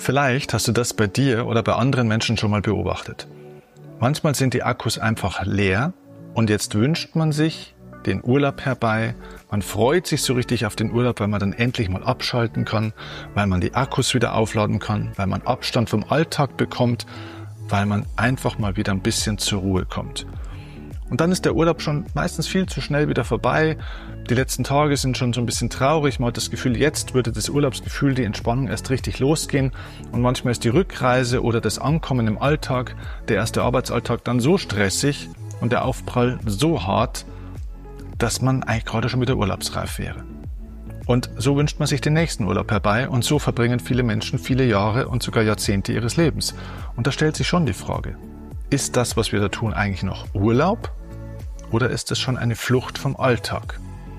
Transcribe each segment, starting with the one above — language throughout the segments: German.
Vielleicht hast du das bei dir oder bei anderen Menschen schon mal beobachtet. Manchmal sind die Akkus einfach leer und jetzt wünscht man sich den Urlaub herbei. Man freut sich so richtig auf den Urlaub, weil man dann endlich mal abschalten kann, weil man die Akkus wieder aufladen kann, weil man Abstand vom Alltag bekommt, weil man einfach mal wieder ein bisschen zur Ruhe kommt. Und dann ist der Urlaub schon meistens viel zu schnell wieder vorbei. Die letzten Tage sind schon so ein bisschen traurig. Man hat das Gefühl, jetzt würde das Urlaubsgefühl, die Entspannung erst richtig losgehen. Und manchmal ist die Rückreise oder das Ankommen im Alltag, der erste Arbeitsalltag, dann so stressig und der Aufprall so hart, dass man eigentlich gerade schon wieder urlaubsreif wäre. Und so wünscht man sich den nächsten Urlaub herbei und so verbringen viele Menschen viele Jahre und sogar Jahrzehnte ihres Lebens. Und da stellt sich schon die Frage, ist das, was wir da tun, eigentlich noch Urlaub? Oder ist es schon eine Flucht vom Alltag?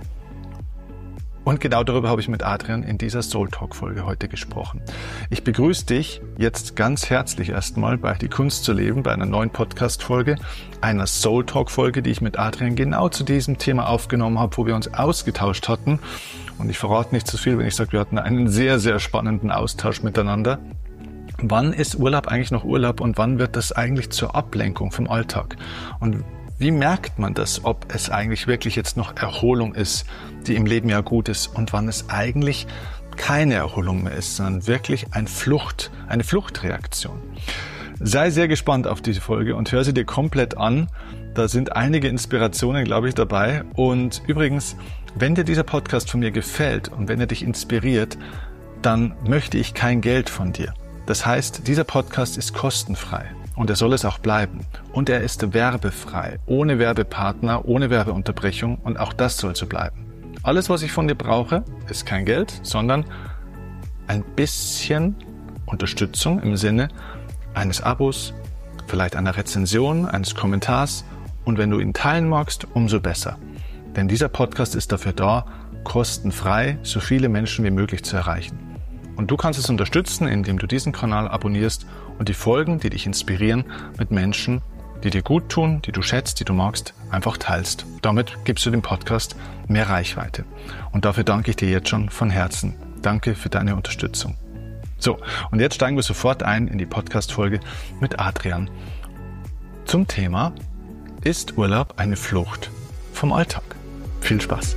Und genau darüber habe ich mit Adrian in dieser Soul Talk Folge heute gesprochen. Ich begrüße dich jetzt ganz herzlich erstmal bei Die Kunst zu leben, bei einer neuen Podcast-Folge, einer Soul Talk Folge, die ich mit Adrian genau zu diesem Thema aufgenommen habe, wo wir uns ausgetauscht hatten. Und ich verrate nicht zu viel, wenn ich sage, wir hatten einen sehr, sehr spannenden Austausch miteinander. Wann ist Urlaub eigentlich noch Urlaub und wann wird das eigentlich zur Ablenkung vom Alltag? Und wie merkt man das, ob es eigentlich wirklich jetzt noch Erholung ist, die im Leben ja gut ist, und wann es eigentlich keine Erholung mehr ist, sondern wirklich eine Fluchtreaktion? Sei sehr gespannt auf diese Folge und hör sie dir komplett an. Da sind einige Inspirationen, glaube ich, dabei. Und übrigens, wenn dir dieser Podcast von mir gefällt und wenn er dich inspiriert, dann möchte ich kein Geld von dir. Das heißt, dieser Podcast ist kostenfrei. Und er soll es auch bleiben. Und er ist werbefrei, ohne Werbepartner, ohne Werbeunterbrechung. Und auch das soll so bleiben. Alles, was ich von dir brauche, ist kein Geld, sondern ein bisschen Unterstützung im Sinne eines Abos, vielleicht einer Rezension, eines Kommentars. Und wenn du ihn teilen magst, umso besser. Denn dieser Podcast ist dafür da, kostenfrei so viele Menschen wie möglich zu erreichen. Und du kannst es unterstützen, indem du diesen Kanal abonnierst und die Folgen, die dich inspirieren, mit Menschen, die dir gut tun, die du schätzt, die du magst, einfach teilst. Damit gibst du dem Podcast mehr Reichweite. Und dafür danke ich dir jetzt schon von Herzen. Danke für deine Unterstützung. So, und jetzt steigen wir sofort ein in die Podcast-Folge mit Adrian zum Thema: Ist Urlaub eine Flucht vom Alltag? Viel Spaß!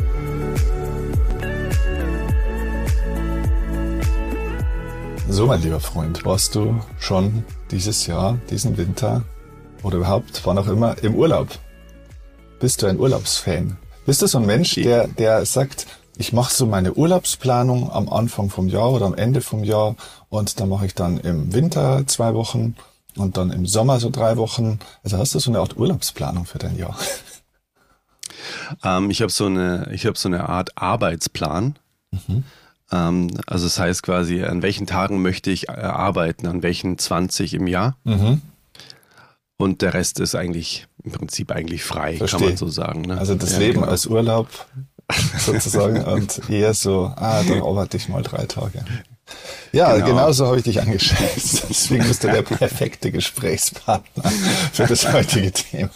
So, mein lieber Freund, warst du schon dieses Jahr, diesen Winter oder überhaupt, wann auch immer, im Urlaub? Bist du ein Urlaubsfan? Bist du so ein Mensch, der sagt, ich mache so meine Urlaubsplanung am Anfang vom Jahr oder am Ende vom Jahr und dann mache ich dann im Winter 2 Wochen und dann im Sommer so 3 Wochen. Also hast du so eine Art Urlaubsplanung für dein Jahr? Ich habe so eine Art Arbeitsplan. Also das heißt quasi, an welchen Tagen möchte ich arbeiten, an welchen 20 im Jahr. Und der Rest ist eigentlich im Prinzip frei, kann man so sagen. Ne? Also das Leben als Urlaub sozusagen und eher so, dann arbeite ich mal 3 Tage. Ja, genau so habe ich dich angeschätzt. Deswegen bist du der perfekte Gesprächspartner für das heutige Thema.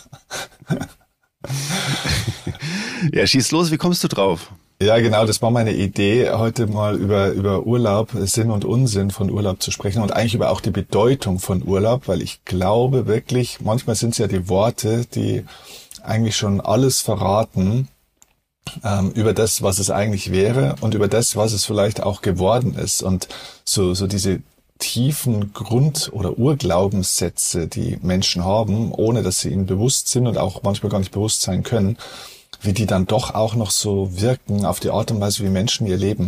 Ja, schieß los, wie kommst du drauf? Ja, genau, das war meine Idee, heute mal über Urlaub, Sinn und Unsinn von Urlaub zu sprechen und eigentlich über auch die Bedeutung von Urlaub, weil ich glaube wirklich, manchmal sind es ja die Worte, die eigentlich schon alles verraten über das, was es eigentlich wäre und über das, was es vielleicht auch geworden ist. Und so diese tiefen Grund- oder Urglaubenssätze, die Menschen haben, ohne dass sie ihnen bewusst sind und auch manchmal gar nicht bewusst sein können, wie die dann doch auch noch so wirken auf die Art und Weise, wie Menschen ihr Leben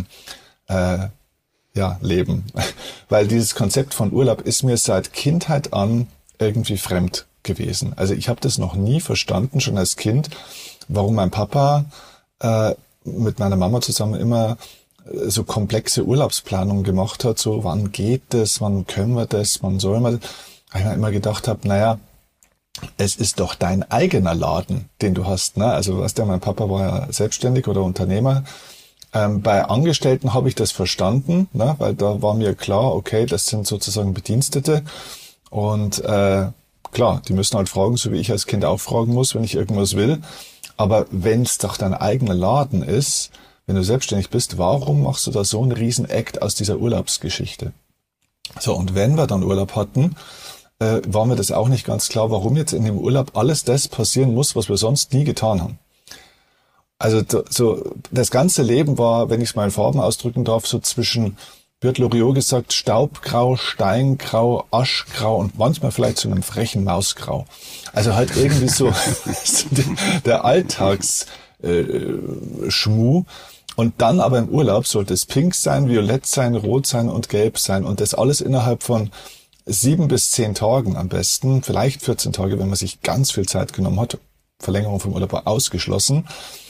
leben. Weil dieses Konzept von Urlaub ist mir seit Kindheit an irgendwie fremd gewesen. Also ich habe das noch nie verstanden, schon als Kind, warum mein Papa mit meiner Mama zusammen immer so komplexe Urlaubsplanungen gemacht hat, so wann geht das, wann können wir das, wann sollen wir das. Weil ich mir immer gedacht habe, naja, es ist doch dein eigener Laden, den du hast. Ne? Also weißt du, mein Papa war ja selbstständig oder Unternehmer. Bei Angestellten habe ich das verstanden, ne? Weil da war mir klar, okay, das sind sozusagen Bedienstete. Und klar, die müssen halt fragen, so wie ich als Kind auch fragen muss, wenn ich irgendwas will. Aber wenn es doch dein eigener Laden ist, wenn du selbstständig bist, warum machst du da so einen riesen Act aus dieser Urlaubsgeschichte? So, und wenn wir dann Urlaub hatten, war mir das auch nicht ganz klar, warum jetzt in dem Urlaub alles das passieren muss, was wir sonst nie getan haben. Also so das ganze Leben war, wenn ich es mal in Farben ausdrücken darf, so zwischen, wird Loriot gesagt, Staubgrau, Steingrau, Aschgrau und manchmal vielleicht zu einem frechen Mausgrau. Also halt irgendwie so der Alltagsschmuh. Und dann aber im Urlaub sollte es pink sein, violett sein, rot sein und gelb sein. Und das alles innerhalb von 7 bis 10 Tagen am besten. Vielleicht 14 Tage, wenn man sich ganz viel Zeit genommen hat. Verlängerung vom Urlaub war ausgeschlossen.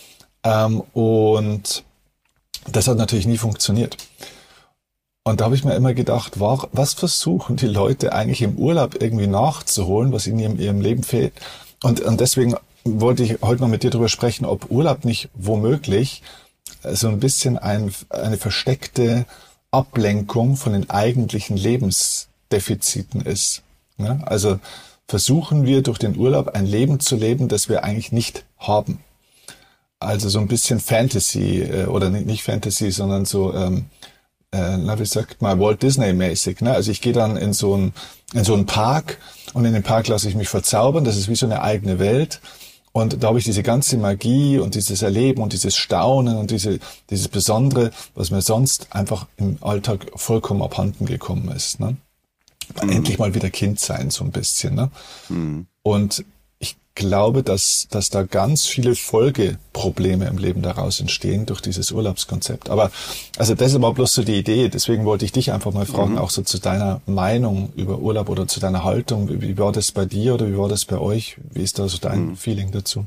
Und das hat natürlich nie funktioniert. Und da habe ich mir immer gedacht, was versuchen die Leute eigentlich im Urlaub irgendwie nachzuholen, was ihnen in ihrem Leben fehlt? Und deswegen wollte ich heute mal mit dir darüber sprechen, ob Urlaub nicht womöglich so ein bisschen eine versteckte Ablenkung von den eigentlichen Lebensdefiziten ist. Ja? Also versuchen wir durch den Urlaub ein Leben zu leben, das wir eigentlich nicht haben. Also so ein bisschen Fantasy, oder nicht Fantasy, sondern so, wie sagt man, Walt Disney-mäßig. Ne? Also ich gehe dann in so einen Park und in den Park lasse ich mich verzaubern. Das ist wie so eine eigene Welt. Und da habe ich diese ganze Magie und dieses Erleben und dieses Staunen und dieses Besondere, was mir sonst einfach im Alltag vollkommen abhanden gekommen ist. Ne? Endlich mal wieder Kind sein, so ein bisschen. Ne? Und ich glaube, dass da ganz viele Folgeprobleme im Leben daraus entstehen durch dieses Urlaubskonzept. Aber also das war bloß so die Idee. Deswegen wollte ich dich einfach mal fragen, auch so zu deiner Meinung über Urlaub oder zu deiner Haltung. Wie war das bei dir oder wie war das bei euch? Wie ist da so dein Feeling dazu?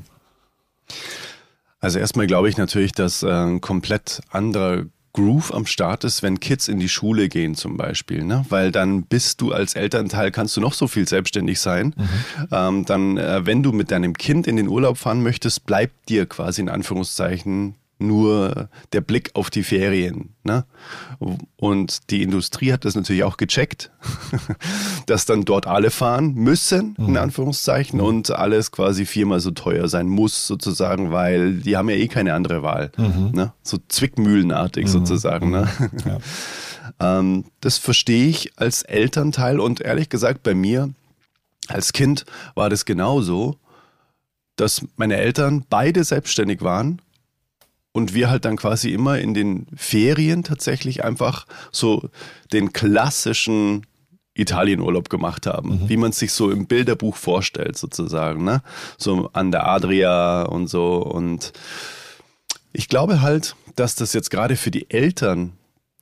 Also erstmal glaube ich natürlich, dass ein komplett anderer Groove am Start ist, wenn Kids in die Schule gehen zum Beispiel, ne? Weil dann bist du als Elternteil, kannst du noch so viel selbstständig sein. Wenn du mit deinem Kind in den Urlaub fahren möchtest, bleibt dir quasi in Anführungszeichen nur der Blick auf die Ferien. Ne? Und die Industrie hat das natürlich auch gecheckt, dass dann dort alle fahren müssen, in Anführungszeichen, und alles quasi 4-mal so teuer sein muss sozusagen, weil die haben ja eh keine andere Wahl. Ne? So zwickmühlenartig sozusagen. Ne? Ja. Das verstehe ich als Elternteil und ehrlich gesagt bei mir als Kind war das genauso, dass meine Eltern beide selbstständig waren. Und wir halt dann quasi immer in den Ferien tatsächlich einfach so den klassischen Italienurlaub gemacht haben, wie man sich so im Bilderbuch vorstellt sozusagen, ne? So an der Adria und so. Und ich glaube halt, dass das jetzt gerade für die Eltern,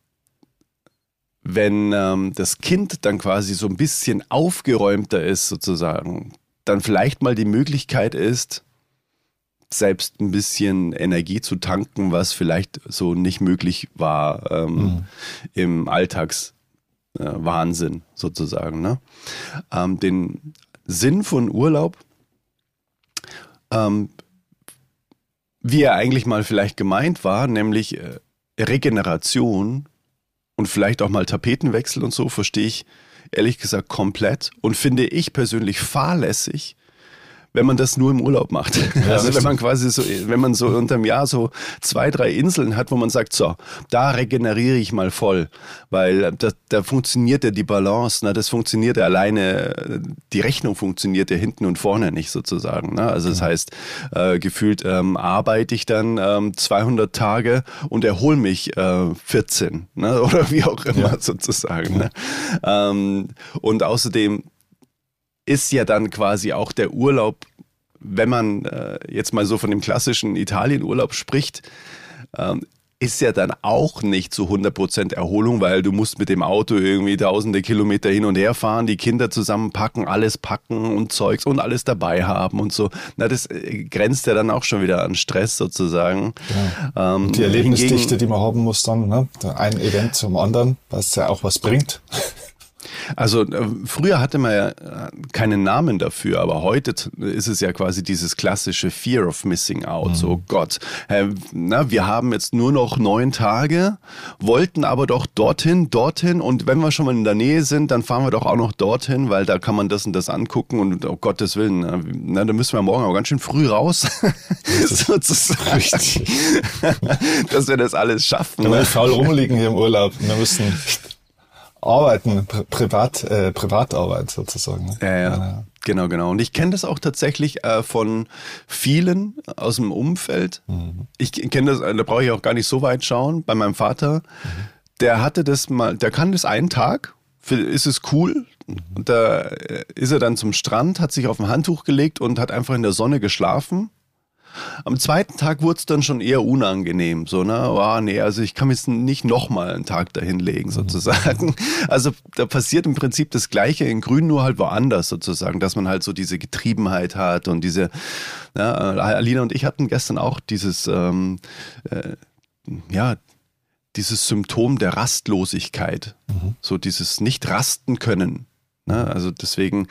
wenn das Kind dann quasi so ein bisschen aufgeräumter ist sozusagen, dann vielleicht mal die Möglichkeit ist, selbst ein bisschen Energie zu tanken, was vielleicht so nicht möglich war im Alltagswahnsinn sozusagen. Ne? Den Sinn von Urlaub, wie er eigentlich mal vielleicht gemeint war, nämlich Regeneration und vielleicht auch mal Tapetenwechsel und so, verstehe ich ehrlich gesagt komplett und finde ich persönlich fahrlässig, wenn man das nur im Urlaub macht. Ja, also wenn man quasi so, wenn man so unterm Jahr so 2, 3 Inseln hat, wo man sagt, so, da regeneriere ich mal voll, weil da funktioniert ja die Balance, ne? Das funktioniert ja alleine, die Rechnung funktioniert ja hinten und vorne nicht sozusagen. Ne? Also das heißt, gefühlt arbeite ich dann 200 Tage und erhole mich 14, ne? Oder wie auch immer sozusagen. Ja. Ne? Und außerdem ist ja dann quasi auch der Urlaub, wenn man jetzt mal so von dem klassischen Italienurlaub spricht, ist ja dann auch nicht zu 100% Erholung, weil du musst mit dem Auto irgendwie tausende Kilometer hin und her fahren, die Kinder zusammenpacken, alles packen und Zeugs und alles dabei haben und so. Na, das grenzt ja dann auch schon wieder an Stress sozusagen. Ja. Die Erlebnisdichte, die man haben muss dann, ne? Ein Event zum anderen, was ja auch was bringt. Also früher hatte man ja keinen Namen dafür, aber heute ist es ja quasi dieses klassische Fear of Missing Out. So Gott, wir haben jetzt nur noch 9 Tage, wollten aber doch dorthin und wenn wir schon mal in der Nähe sind, dann fahren wir doch auch noch dorthin, weil da kann man das und das angucken und um Gottes Willen, da müssen wir morgen aber ganz schön früh raus, sozusagen, richtig. Dass wir das alles schaffen. Wenn wir faul rumliegen hier im Urlaub, wir müssen Arbeiten, Privatarbeit sozusagen. Ne? Ja. Genau. Und ich kenne das auch tatsächlich von vielen aus dem Umfeld. Ich kenne das, da brauche ich auch gar nicht so weit schauen, bei meinem Vater. Der hatte das mal, der kann das einen Tag, ist es cool. Und da ist er dann zum Strand, hat sich auf ein Handtuch gelegt und hat einfach in der Sonne geschlafen. Am zweiten Tag wurde es dann schon eher unangenehm, so, ne? Oh, nee, also ich kann mir jetzt nicht nochmal einen Tag dahin legen, sozusagen. Also da passiert im Prinzip das Gleiche in Grün, nur halt woanders, sozusagen, dass man halt so diese Getriebenheit hat und diese, ja, Alina und ich hatten gestern auch dieses, dieses Symptom der Rastlosigkeit, so dieses nicht rasten können, ne? Also deswegen,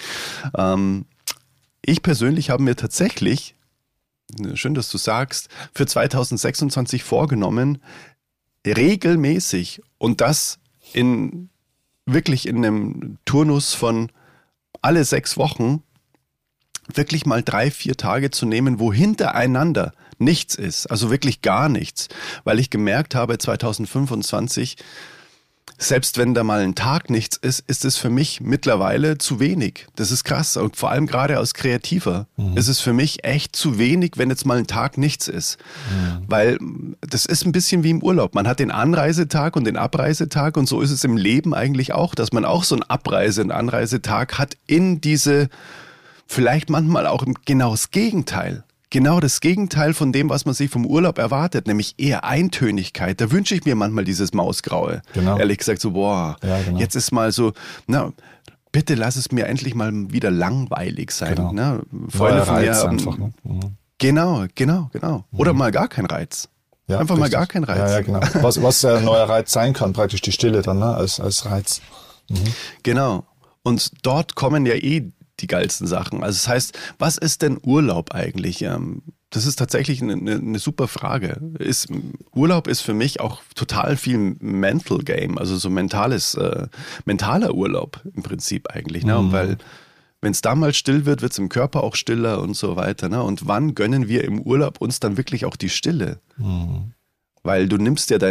ich persönlich habe mir tatsächlich, schön, dass du sagst, für 2026 vorgenommen, regelmäßig und das wirklich in einem Turnus von alle 6 Wochen wirklich mal 3-4 Tage zu nehmen, wo hintereinander nichts ist, also wirklich gar nichts, weil ich gemerkt habe, 2025, selbst wenn da mal ein Tag nichts ist, ist es für mich mittlerweile zu wenig. Das ist krass. Und vor allem gerade als Kreativer ist es für mich echt zu wenig, wenn jetzt mal ein Tag nichts ist. Weil das ist ein bisschen wie im Urlaub. Man hat den Anreisetag und den Abreisetag und so ist es im Leben eigentlich auch, dass man auch so einen Abreise- und Anreisetag hat in diese, vielleicht manchmal auch genau das Gegenteil. Genau das Gegenteil von dem, was man sich vom Urlaub erwartet, nämlich eher Eintönigkeit. Da wünsche ich mir manchmal dieses Mausgraue. Genau. Ehrlich gesagt so, jetzt ist mal so, bitte lass es mir endlich mal wieder langweilig sein. Genau. Ne? Freunde von mir haben, einfach, ne? Genau. Oder mal gar kein Reiz. Ja, einfach richtig. Mal gar kein Reiz. Ja, genau. Was ein neuer Reiz sein kann, praktisch die Stille dann, ne? als Reiz. Genau. Und dort kommen ja die geilsten Sachen. Also das heißt, was ist denn Urlaub eigentlich? Das ist tatsächlich eine super Frage. Urlaub ist für mich auch total viel Mental Game, also so mentaler Urlaub im Prinzip eigentlich. Ne? Weil wenn es da mal still wird, wird es im Körper auch stiller und so weiter. Ne? Und wann gönnen wir im Urlaub uns dann wirklich auch die Stille? Weil du nimmst ja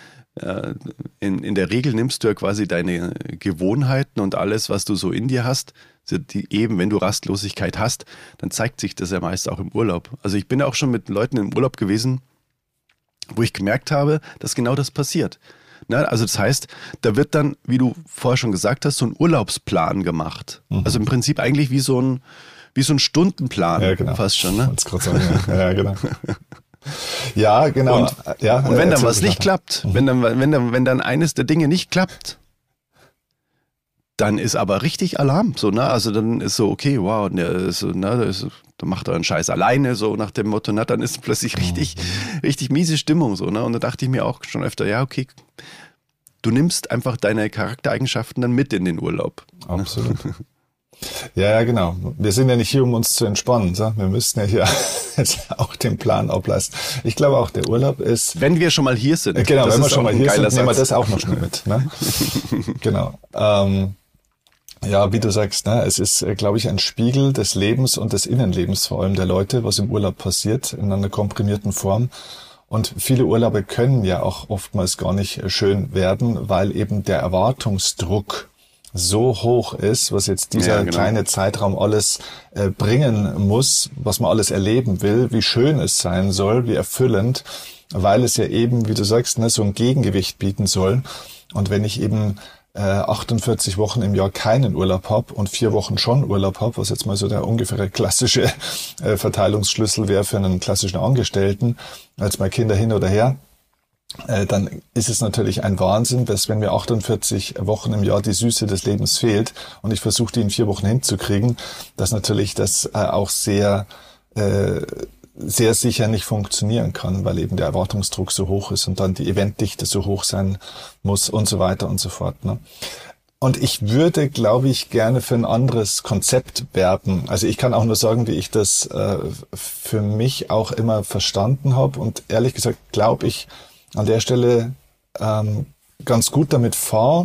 in der Regel nimmst du ja quasi deine Gewohnheiten und alles, was du so in dir hast, wenn du Rastlosigkeit hast, dann zeigt sich das ja meist auch im Urlaub. Also ich bin ja auch schon mit Leuten im Urlaub gewesen, wo ich gemerkt habe, dass genau das passiert. Na, also das heißt, da wird dann, wie du vorher schon gesagt hast, so ein Urlaubsplan gemacht. Also im Prinzip eigentlich wie so ein Stundenplan, ja, genau. Fast schon. Ne? Wollt's grad sagen, ja, genau. Ja, genau. Und wenn dann was nicht klappt, wenn dann eines der Dinge nicht klappt, dann ist aber richtig Alarm, so, ne? Also dann ist so, okay, wow, da macht er einen Scheiß alleine, so nach dem Motto, dann ist plötzlich richtig miese Stimmung, so, ne? Und da dachte ich mir auch schon öfter, ja, okay, du nimmst einfach deine Charaktereigenschaften dann mit in den Urlaub. Absolut. Ja, genau. Wir sind ja nicht hier, um uns zu entspannen. So? Wir müssten ja hier jetzt auch den Plan ableisten. Ich glaube auch, der Urlaub ist... Wenn wir schon mal hier sind. Genau, wenn wir schon mal hier sind, nehmen wir das auch noch schnell mit. Ne? Genau. Ja, wie du sagst, ne, es ist, glaube ich, ein Spiegel des Lebens und des Innenlebens vor allem der Leute, was im Urlaub passiert, in einer komprimierten Form. Und viele Urlaube können ja auch oftmals gar nicht schön werden, weil eben der Erwartungsdruck so hoch ist, was jetzt dieser kleine Zeitraum alles bringen muss, was man alles erleben will, wie schön es sein soll, wie erfüllend, weil es ja eben, wie du sagst, ne, so ein Gegengewicht bieten soll. Und wenn ich eben 48 Wochen im Jahr keinen Urlaub habe und 4 Wochen schon Urlaub habe, was jetzt mal so der ungefähre klassische Verteilungsschlüssel wäre für einen klassischen Angestellten, als mal Kinder hin oder her, dann ist es natürlich ein Wahnsinn, dass wenn mir 48 Wochen im Jahr die Süße des Lebens fehlt und ich versuche, die in 4 Wochen hinzukriegen, dass natürlich das auch sehr sicher nicht funktionieren kann, weil eben der Erwartungsdruck so hoch ist und dann die Eventdichte so hoch sein muss und so weiter und so fort. Ne? Und ich würde, glaube ich, gerne für ein anderes Konzept werben. Also ich kann auch nur sagen, wie ich das für mich auch immer verstanden habe und ehrlich gesagt glaube ich an der Stelle ganz gut damit fahre.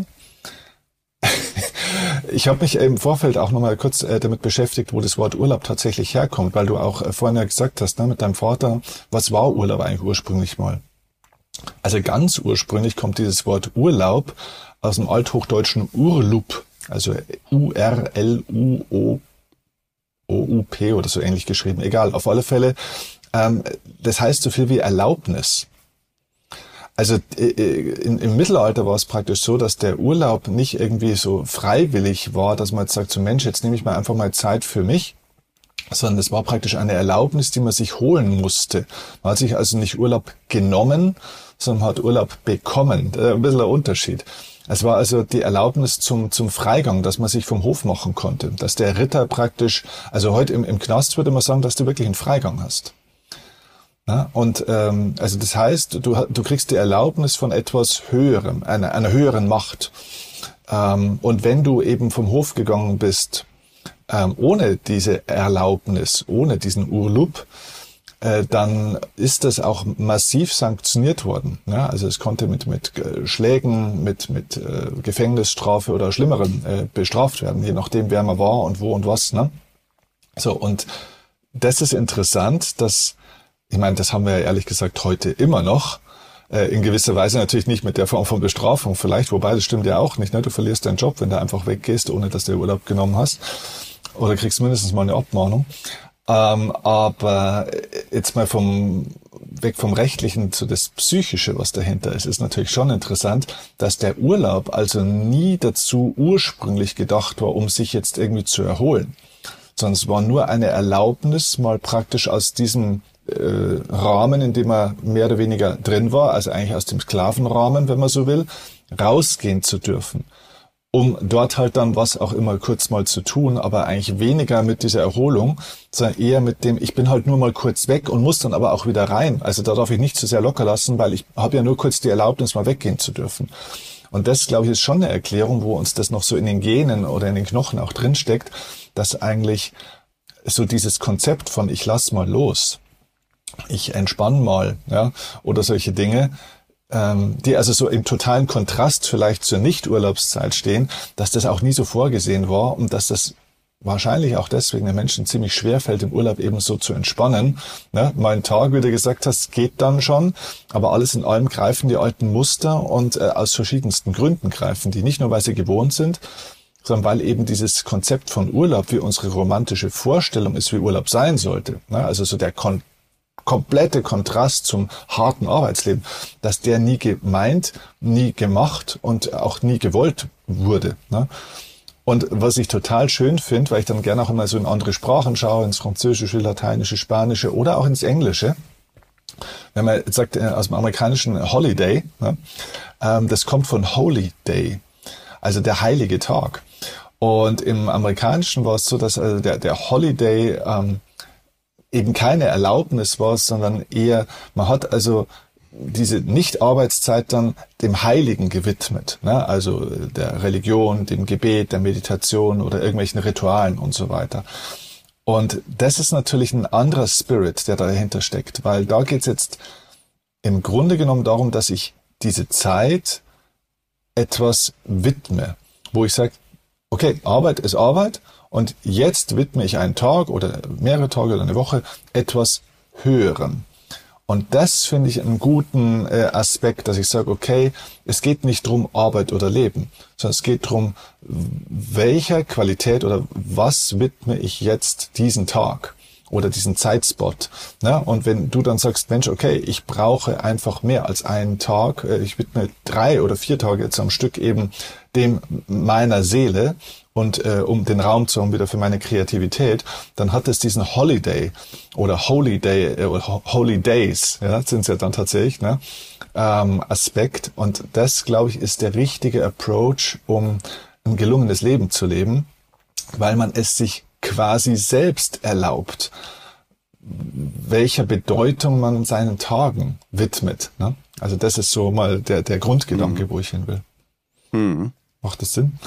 Ich habe mich im Vorfeld auch nochmal kurz damit beschäftigt, wo das Wort Urlaub tatsächlich herkommt, weil du auch vorhin ja gesagt hast, ne, mit deinem Vater, was war Urlaub eigentlich ursprünglich mal? Also ganz ursprünglich kommt dieses Wort Urlaub aus dem althochdeutschen Urlup, also U-R-L-U-O-U-P oder so ähnlich geschrieben. Egal, auf alle Fälle. Das heißt so viel wie Erlaubnis. Also im Mittelalter war es praktisch so, dass der Urlaub nicht irgendwie so freiwillig war, dass man jetzt sagt, so Mensch, jetzt nehme ich mal einfach mal Zeit für mich, sondern es war praktisch eine Erlaubnis, die man sich holen musste. Man hat sich also nicht Urlaub genommen, sondern man hat Urlaub bekommen. Ein bisschen ein Unterschied. Es war also die Erlaubnis zum Freigang, dass man sich vom Hof machen konnte. Dass der Ritter praktisch, also heute im Knast würde man sagen, dass du wirklich einen Freigang hast. Ja, und also das heißt, du kriegst die Erlaubnis von etwas Höherem, einer höheren Macht. Und wenn du eben vom Hof gegangen bist, ohne diese Erlaubnis, ohne diesen Urlaub, dann ist das auch massiv sanktioniert worden. Ja, also es konnte mit Schlägen, mit Gefängnisstrafe oder Schlimmerem bestraft werden, je nachdem, wer man war und wo und was. Ne? So, und das ist interessant, ich meine, das haben wir ja ehrlich gesagt heute immer noch. In gewisser Weise natürlich nicht mit der Form von Bestrafung vielleicht, wobei das stimmt ja auch nicht. Ne? Du verlierst deinen Job, wenn du einfach weggehst, ohne dass du Urlaub genommen hast. Oder kriegst mindestens mal eine Abmahnung. Aber jetzt mal weg vom Rechtlichen zu das Psychische, was dahinter ist natürlich schon interessant, dass der Urlaub also nie dazu ursprünglich gedacht war, um sich jetzt irgendwie zu erholen. Sondern es war nur eine Erlaubnis, mal praktisch aus diesem Rahmen, in dem er mehr oder weniger drin war, also eigentlich aus dem Sklavenrahmen, wenn man so will, rausgehen zu dürfen. Um dort halt dann was auch immer kurz mal zu tun, aber eigentlich weniger mit dieser Erholung, sondern eher mit dem, ich bin halt nur mal kurz weg und muss dann aber auch wieder rein. Also da darf ich nicht zu sehr locker lassen, weil ich habe ja nur kurz die Erlaubnis, mal weggehen zu dürfen. Und das, glaube ich, ist schon eine Erklärung, wo uns das noch so in den Genen oder in den Knochen auch drin steckt, dass eigentlich so dieses Konzept von ich lass mal los, ich entspanne mal, ja, oder solche Dinge, die also so im totalen Kontrast vielleicht zur Nicht-Urlaubszeit stehen, dass das auch nie so vorgesehen war und dass das wahrscheinlich auch deswegen den Menschen ziemlich schwer fällt, im Urlaub eben so zu entspannen. Ne? Mal einen Tag, wie du gesagt hast, geht dann schon, aber alles in allem greifen die alten Muster und aus verschiedensten Gründen greifen die. Nicht nur, weil sie gewohnt sind, sondern weil eben dieses Konzept von Urlaub, wie unsere romantische Vorstellung ist, wie Urlaub sein sollte. Ne? Also so der komplette Kontrast zum harten Arbeitsleben, dass der nie gemeint, nie gemacht und auch nie gewollt wurde. Ne? Und was ich total schön finde, weil ich dann gerne auch immer so in andere Sprachen schaue, ins Französische, Lateinische, Spanische oder auch ins Englische, wenn man jetzt sagt, aus dem amerikanischen Holiday, ne, das kommt von Holy Day, also der heilige Tag. Und im Amerikanischen war es so, dass also der Holiday eben keine Erlaubnis war, sondern eher, man hat also diese Nicht-Arbeitszeit dann dem Heiligen gewidmet, ne? Also der Religion, dem Gebet, der Meditation oder irgendwelchen Ritualen und so weiter. Und das ist natürlich ein anderer Spirit, der dahinter steckt, weil da geht es jetzt im Grunde genommen darum, dass ich diese Zeit etwas widme, wo ich sage, okay, Arbeit ist Arbeit, und jetzt widme ich einen Tag oder mehrere Tage oder eine Woche etwas Höherem. Und das finde ich einen guten Aspekt, dass ich sage, okay, es geht nicht drum Arbeit oder Leben, sondern es geht drum, welcher Qualität oder was widme ich jetzt diesen Tag oder diesen Zeitspot. Ja, und wenn du dann sagst, Mensch, okay, ich brauche einfach mehr als einen Tag, ich widme 3 oder 4 Tage jetzt am Stück eben dem meiner Seele, und um den Raum zu haben wieder für meine Kreativität, dann hat es diesen Holiday oder Holy Day oder Holy Days, ja, sind es ja dann tatsächlich, ne, Aspekt. Und das, glaube ich, ist der richtige Approach, um ein gelungenes Leben zu leben, weil man es sich quasi selbst erlaubt, welcher Bedeutung man seinen Tagen widmet. Ne? Also das ist so mal der Grundgedanke, wo ich hin will. Mhm. Macht das Sinn?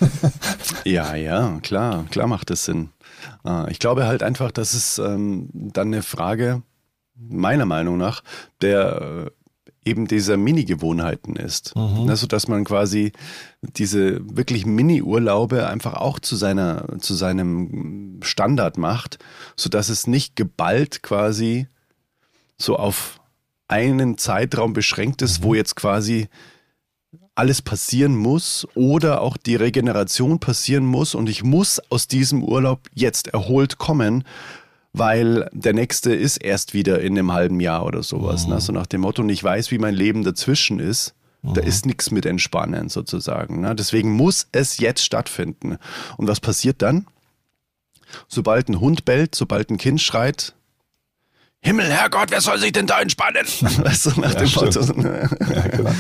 Ja, klar macht das Sinn. Ich glaube halt einfach, dass es dann eine Frage, meiner Meinung nach, der eben dieser Mini-Gewohnheiten ist. Mhm. Also, dass man quasi diese wirklich Mini-Urlaube einfach auch zu seinem Standard macht, sodass es nicht geballt quasi so auf einen Zeitraum beschränkt ist, wo jetzt quasi alles passieren muss oder auch die Regeneration passieren muss und ich muss aus diesem Urlaub jetzt erholt kommen, weil der nächste ist erst wieder in einem halben Jahr oder sowas. Ne? So nach dem Motto, und ich weiß, wie mein Leben dazwischen ist. Da ist nichts mit Entspannen sozusagen. Ne? Deswegen muss es jetzt stattfinden. Und was passiert dann? Sobald ein Hund bellt, sobald ein Kind schreit, Himmel, Herrgott, wer soll sich denn da entspannen? Weißt du, nach dem Motto. Ja, genau.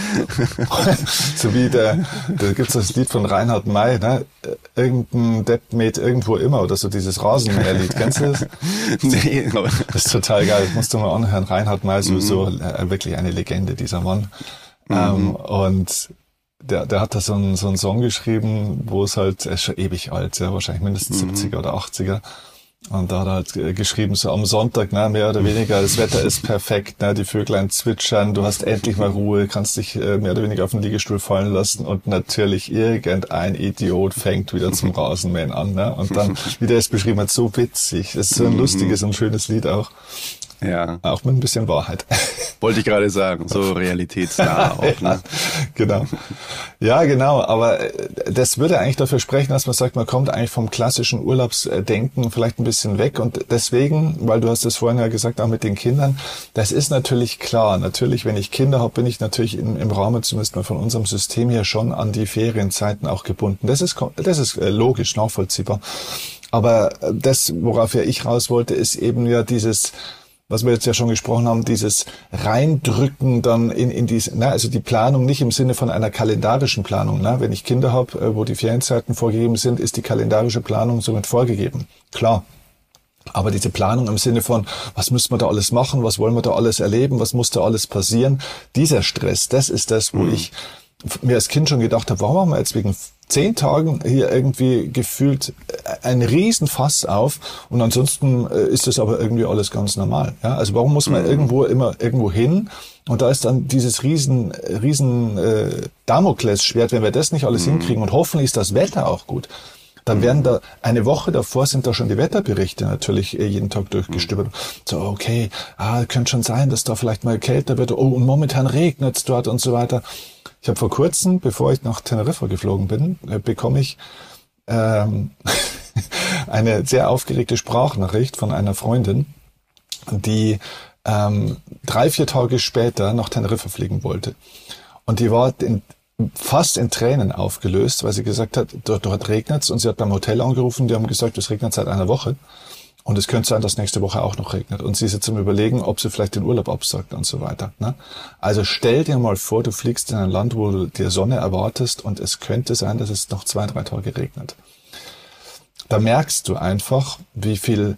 So wie da gibt's das Lied von Reinhard May, ne? Irgendein Depp mäht irgendwo immer, oder so dieses Rasenmäherlied. Kennst du das? Nee, aber das ist total geil. Das musst du mal anhören. Reinhard May, sowieso wirklich eine Legende, dieser Mann. Und der hat da so einen Song geschrieben, wo es halt, er ist schon ewig alt, ja, wahrscheinlich mindestens 70er oder 80er. Und da hat er halt geschrieben, so am Sonntag, ne, mehr oder weniger, das Wetter ist perfekt, ne, die Vöglein zwitschern, du hast endlich mal Ruhe, kannst dich mehr oder weniger auf den Liegestuhl fallen lassen und natürlich irgendein Idiot fängt wieder zum Rasenmähen an, ne, und dann, wie der es beschrieben hat, so witzig, das ist so ein lustiges und schönes Lied auch. Ja. Auch mit ein bisschen Wahrheit. Wollte ich gerade sagen, so realitätsnah auch. Ne? Ja, genau. Ja, genau. Aber das würde eigentlich dafür sprechen, dass man sagt, man kommt eigentlich vom klassischen Urlaubsdenken vielleicht ein bisschen weg. Und deswegen, weil du hast es vorhin ja gesagt, auch mit den Kindern, das ist natürlich klar. Natürlich, wenn ich Kinder habe, bin ich natürlich im Rahmen zumindest mal von unserem System hier schon an die Ferienzeiten auch gebunden. Das ist logisch, nachvollziehbar. Aber das, worauf ja ich raus wollte, ist eben ja dieses, was wir jetzt ja schon gesprochen haben, dieses Reindrücken dann in diese, also die Planung nicht im Sinne von einer kalendarischen Planung. Wenn ich Kinder habe, wo die Ferienzeiten vorgegeben sind, ist die kalendarische Planung somit vorgegeben. Klar. Aber diese Planung im Sinne von, was müssen wir da alles machen, was wollen wir da alles erleben, was muss da alles passieren, dieser Stress, das ist das, wo ich mir als Kind schon gedacht habe, warum machen wir jetzt wegen 10 Tagen hier irgendwie gefühlt ein Riesenfass auf und ansonsten ist das aber irgendwie alles ganz normal. Ja? Also warum muss man irgendwo hin und da ist dann dieses riesen Damoklesschwert, wenn wir das nicht alles hinkriegen und hoffentlich ist das Wetter auch gut, dann werden da, eine Woche davor sind da schon die Wetterberichte natürlich jeden Tag durchgestöbert. So, okay, könnte schon sein, dass da vielleicht mal kälter wird, und momentan regnet es dort und so weiter. Ich habe vor kurzem, bevor ich nach Teneriffa geflogen bin, bekomme ich eine sehr aufgeregte Sprachnachricht von einer Freundin, die 3-4 Tage später nach Teneriffa fliegen wollte. Und die war fast in Tränen aufgelöst, weil sie gesagt hat, dort regnet's, und sie hat beim Hotel angerufen, die haben gesagt, es regnet seit einer Woche. Und es könnte sein, dass nächste Woche auch noch regnet. Und sie ist jetzt zum Überlegen, ob sie vielleicht den Urlaub absagt und so weiter. Ne? Also stell dir mal vor, du fliegst in ein Land, wo du dir Sonne erwartest und es könnte sein, dass es noch 2-3 Tage regnet. Da merkst du einfach, wie viel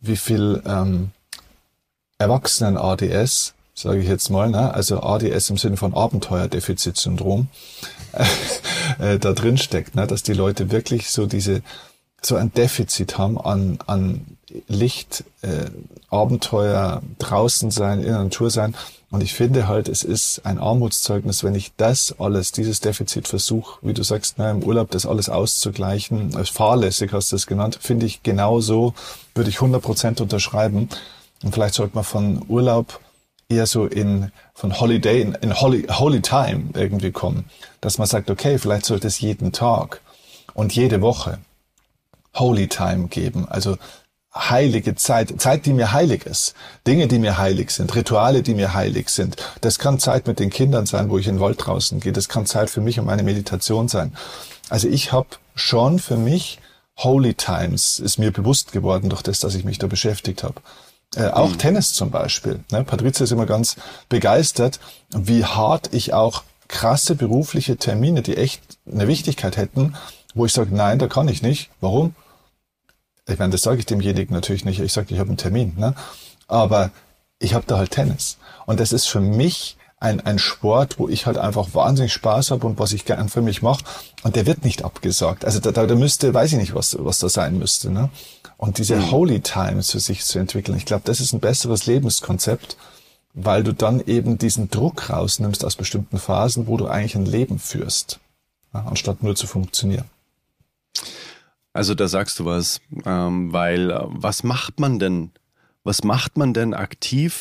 Erwachsenen-ADS, sage ich jetzt mal, ne? Also ADS im Sinne von Abenteuerdefizitsyndrom, da drin steckt, ne? Dass die Leute wirklich so ein Defizit haben an Licht, Abenteuer, draußen sein, in der Natur sein. Und ich finde halt, es ist ein Armutszeugnis, wenn ich dieses Defizit versuche, wie du sagst, im Urlaub das alles auszugleichen, als fahrlässig hast du es genannt, finde ich genauso, würde ich 100% unterschreiben. Und vielleicht sollte man von Urlaub eher so von Holiday in Holy Time irgendwie kommen. Dass man sagt, okay, vielleicht sollte es jeden Tag und jede Woche Holy Time geben, also heilige Zeit, die mir heilig ist, Dinge, die mir heilig sind, Rituale, die mir heilig sind. Das kann Zeit mit den Kindern sein, wo ich in den Wald draußen gehe, das kann Zeit für mich und meine Meditation sein. Also ich habe schon für mich Holy Times, ist mir bewusst geworden durch das, dass ich mich da beschäftigt habe. Auch Tennis zum Beispiel. Ne? Patricia ist immer ganz begeistert, wie hart ich auch krasse berufliche Termine, die echt eine Wichtigkeit hätten, wo ich sage, nein, da kann ich nicht. Warum? Ich meine, das sage ich demjenigen natürlich nicht. Ich sage, ich habe einen Termin. Ne? Aber ich habe da halt Tennis. Und das ist für mich ein Sport, wo ich halt einfach wahnsinnig Spaß habe und was ich gern für mich mache. Und der wird nicht abgesagt. Also da müsste, weiß ich nicht, was da sein müsste. Ne? Und diese Holy Times für sich zu entwickeln, ich glaube, das ist ein besseres Lebenskonzept, weil du dann eben diesen Druck rausnimmst aus bestimmten Phasen, wo du eigentlich ein Leben führst, ja, anstatt nur zu funktionieren. Also da sagst du was, weil was macht man denn aktiv,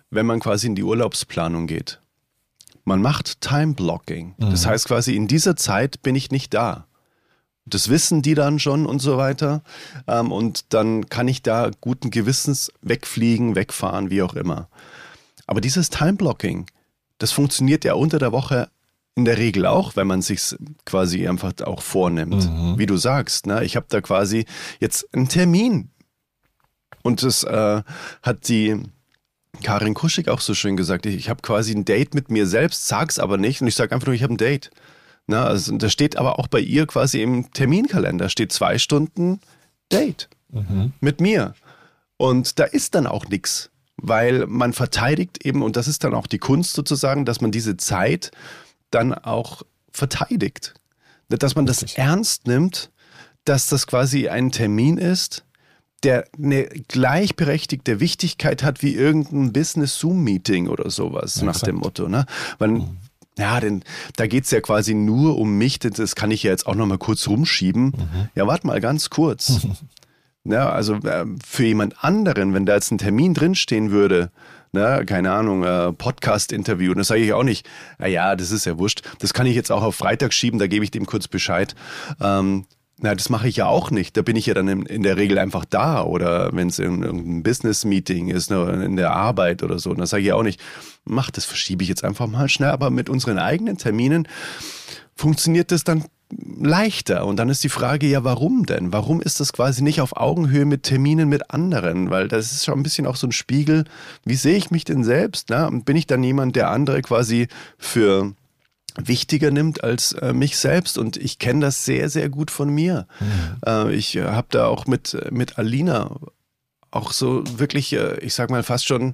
wenn man quasi in die Urlaubsplanung geht. Man macht Time-Blocking. Das heißt quasi, in dieser Zeit bin ich nicht da. Das wissen die dann schon und so weiter. Und dann kann ich da guten Gewissens wegfliegen, wegfahren, wie auch immer. Aber dieses Time-Blocking, das funktioniert ja unter der Woche in der Regel auch, wenn man sich quasi einfach auch vornimmt. Wie du sagst, ne? Ich habe da quasi jetzt einen Termin. Und das hat die Karin Kuschig auch so schön gesagt. Ich habe quasi ein Date mit mir selbst, sag's aber nicht. Und ich sage einfach nur, ich habe ein Date. Na, also da steht aber auch bei ihr quasi im Terminkalender, steht 2 Stunden Date mit mir. Und da ist dann auch nichts, weil man verteidigt eben, und das ist dann auch die Kunst sozusagen, dass man diese Zeit dann auch verteidigt. Dass man das ernst nimmt, dass das quasi ein Termin ist, der eine gleichberechtigte Wichtigkeit hat wie irgendein Business-Zoom-Meeting oder sowas, nach dem Motto. Ne? Weil, ja, denn da geht es ja quasi nur um mich, das kann ich ja jetzt auch noch mal kurz rumschieben. Ja, warte mal ganz kurz. Ja, also für jemand anderen, wenn da jetzt ein Termin drinstehen würde, ne, keine Ahnung, Podcast-Interview, und das sage ich auch nicht, naja, das ist ja wurscht, das kann ich jetzt auch auf Freitag schieben, da gebe ich dem kurz Bescheid. Na, das mache ich ja auch nicht. Da bin ich ja dann in der Regel einfach da. Oder wenn es in irgendeinem Business-Meeting ist, ne, in der Arbeit oder so. Und da sage ich ja auch nicht, das verschiebe ich jetzt einfach mal schnell. Aber mit unseren eigenen Terminen funktioniert das dann leichter. Und dann ist die Frage, ja, warum denn? Warum ist das quasi nicht auf Augenhöhe mit Terminen mit anderen? Weil das ist schon ein bisschen auch so ein Spiegel. Wie sehe ich mich denn selbst? Ne? Und bin ich dann jemand, der andere quasi für wichtiger nimmt als mich selbst, und ich kenne das sehr, sehr gut von mir. Ich habe da auch mit Alina auch so wirklich, ich sag mal fast schon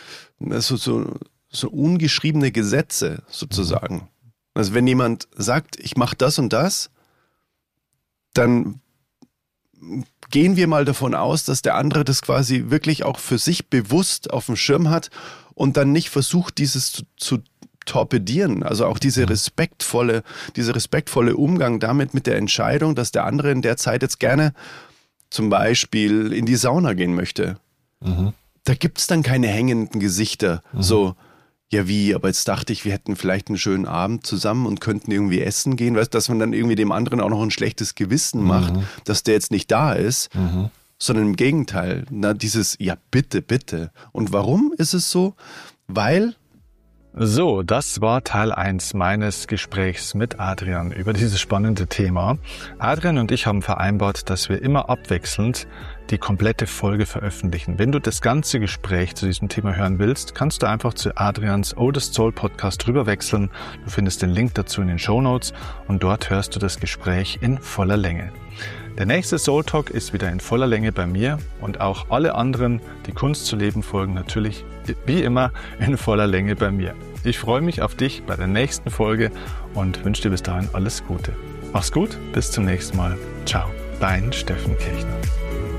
so ungeschriebene Gesetze sozusagen. Also wenn jemand sagt, ich mache das und das, dann gehen wir mal davon aus, dass der andere das quasi wirklich auch für sich bewusst auf dem Schirm hat und dann nicht versucht, dieses zu torpedieren. Also auch dieser respektvolle Umgang damit mit der Entscheidung, dass der andere in der Zeit jetzt gerne zum Beispiel in die Sauna gehen möchte. Da gibt es dann keine hängenden Gesichter. So, ja wie, aber jetzt dachte ich, wir hätten vielleicht einen schönen Abend zusammen und könnten irgendwie essen gehen. Weißt, dass man dann irgendwie dem anderen auch noch ein schlechtes Gewissen macht, dass der jetzt nicht da ist. Sondern im Gegenteil, dieses, ja bitte, bitte. Und warum ist es so? Weil So, das war Teil 1 meines Gesprächs mit Adrian über dieses spannende Thema. Adrian und ich haben vereinbart, dass wir immer abwechselnd die komplette Folge veröffentlichen. Wenn du das ganze Gespräch zu diesem Thema hören willst, kannst du einfach zu Adrians Oldest Soul Podcast rüber wechseln. Du findest den Link dazu in den Shownotes und dort hörst du das Gespräch in voller Länge. Der nächste Soul Talk ist wieder in voller Länge bei mir, und auch alle anderen, die Kunst zu leben folgen, natürlich wie immer in voller Länge bei mir. Ich freue mich auf dich bei der nächsten Folge und wünsche dir bis dahin alles Gute. Mach's gut, bis zum nächsten Mal. Ciao, dein Steffen Kirchner.